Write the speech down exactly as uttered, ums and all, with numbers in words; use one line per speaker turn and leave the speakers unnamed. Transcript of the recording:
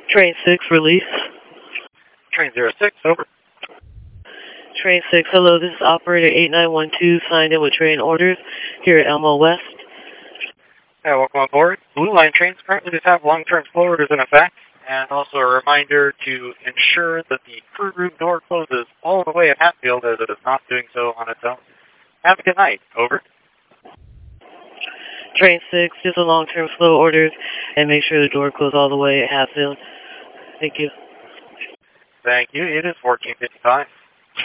Train six, release.
Train zero six, over.
Train six, hello, this is operator eight nine one two, signed in with train orders here at Elmo West.
Yeah, welcome on board. Blue Line trains currently just have long-term slow orders in effect, and also a reminder to ensure that the crew room door closes all the way at Hatfield as it is not doing so on its own. Have a good night, over.
Train six, just a long-term slow orders, and make sure the door closes all the way at Hatfield. Thank you.
Thank you. It is fourteen fifty-five.